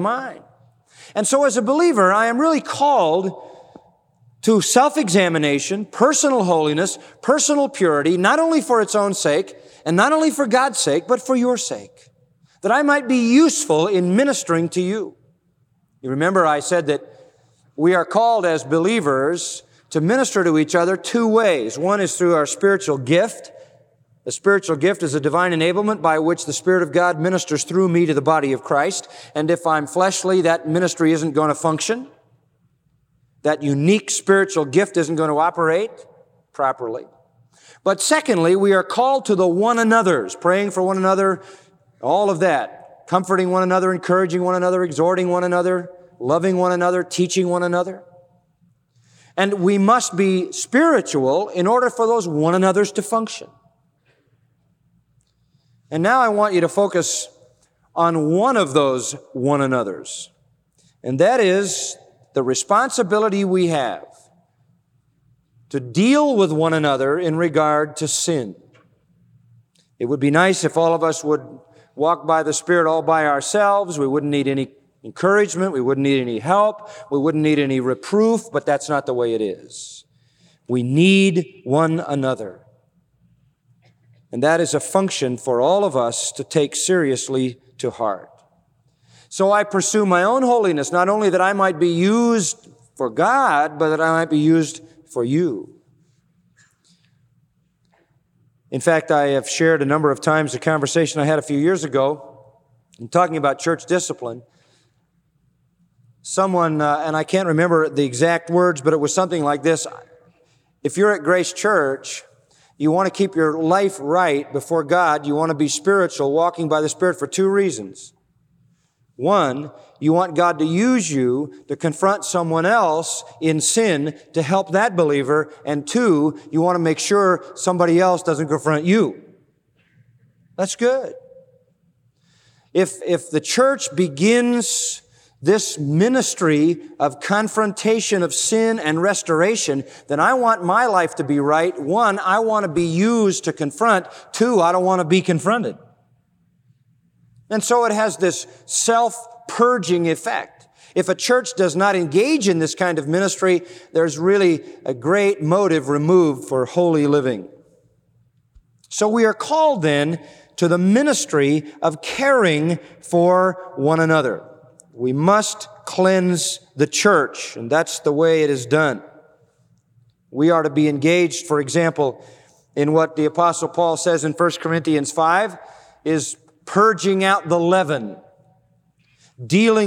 mine. And so as a believer, I am really called to self-examination, personal holiness, personal purity, not only for its own sake, and not only for God's sake, but for your sake, that I might be useful in ministering to you. You remember I said that we are called as believers to minister to each other two ways. One is through our spiritual gift. The spiritual gift is a divine enablement by which the Spirit of God ministers through me to the body of Christ. And if I'm fleshly, that ministry isn't going to function. That unique spiritual gift isn't going to operate properly. But secondly, we are called to the one another's, praying for one another, all of that, comforting one another, encouraging one another, exhorting one another, loving one another, teaching one another. And we must be spiritual in order for those one another's to function. And now I want you to focus on one of those one another's, and that is the responsibility we have to deal with one another in regard to sin. It would be nice if all of us would walk by the Spirit all by ourselves. We wouldn't need any encouragement. We wouldn't need any help. We wouldn't need any reproof, but that's not the way it is. We need one another. And that is a function for all of us to take seriously to heart. So I pursue my own holiness, not only that I might be used for God, but that I might be used for you. In fact, I have shared a number of times a conversation I had a few years ago in talking about church discipline. Someone, and I can't remember the exact words, but it was something like this. If you're at Grace Church, you want to keep your life right before God, you want to be spiritual, walking by the Spirit for two reasons. One, you want God to use you to confront someone else in sin to help that believer. And two, you want to make sure somebody else doesn't confront you. That's good. If the church begins this ministry of confrontation of sin and restoration, then I want my life to be right. One, I want to be used to confront. Two, I don't want to be confronted. And so it has this self-purging effect. If a church does not engage in this kind of ministry, there's really a great motive removed for holy living. So we are called then to the ministry of caring for one another. We must cleanse the church, and that's the way it is done. We are to be engaged, for example, in what the Apostle Paul says in 1 Corinthians 5, is purging out the leaven, dealing